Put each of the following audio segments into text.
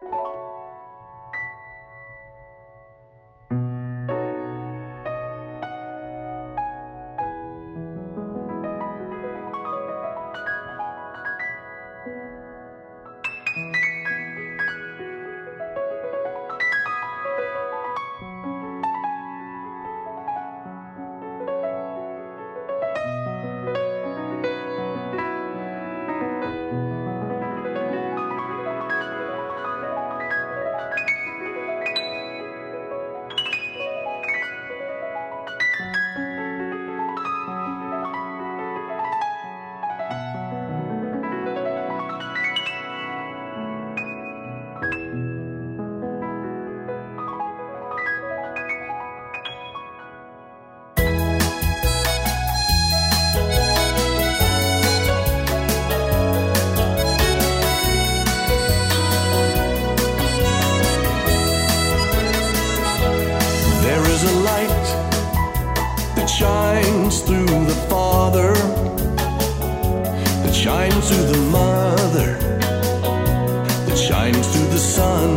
Shines through the Father, that shines through the Mother, that shines through the Son.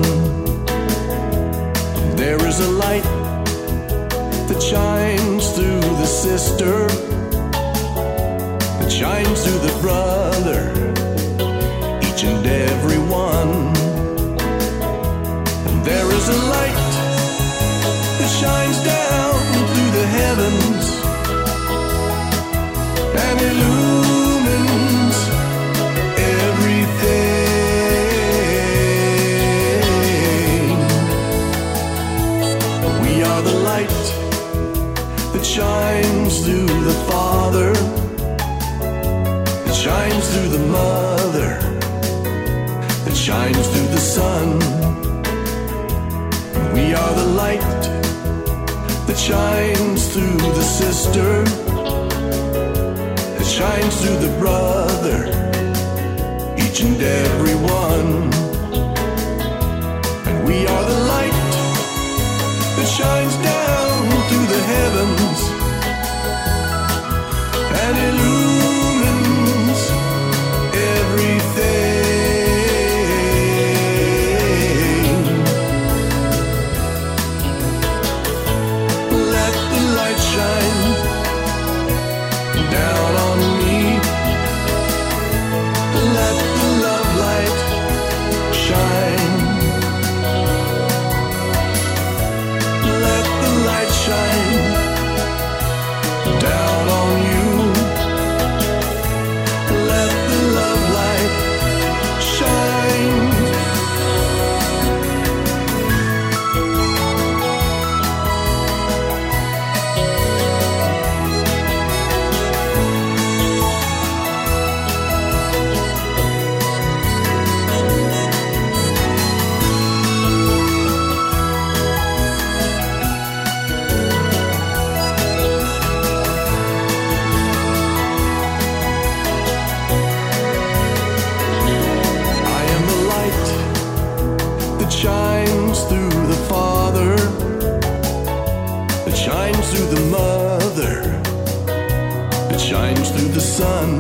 There is a light that shines through the sister, that shines through the brother, each and every one. And there is a light that shines down through the heavens and illumines everything. We are the light that shines through the Father, that shines through the Mother, that shines through the Son. We are the light that shines through the sister, that shines through the brother, each and every one. And we are the light that shines down through the heavens and illumines everything. Down on me, let the love light shine. Let the light shine down on you. Let the love light shine. Shines through the Father, that shines through the Mother, that shines through the Son.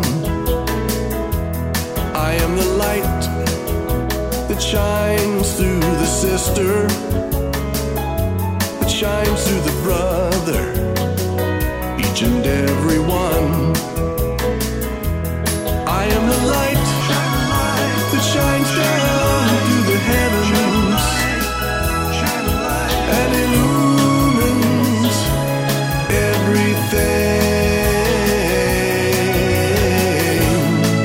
I am the light that shines through the sister, that shines through the brother, each and every one. I am the light that shines down through the heavens and illumines everything.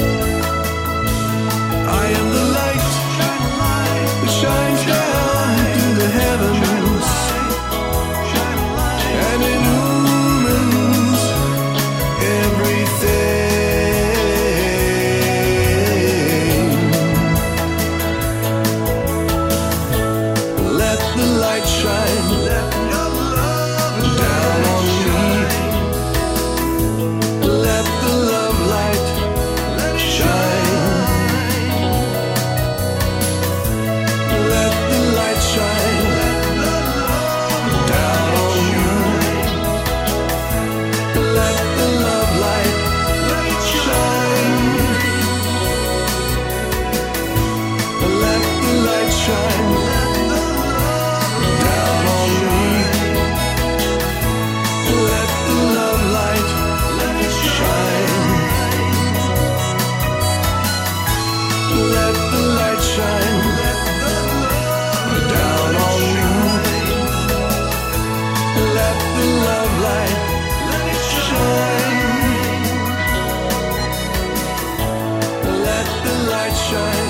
I am the light that shines down through the heavens and illumines shines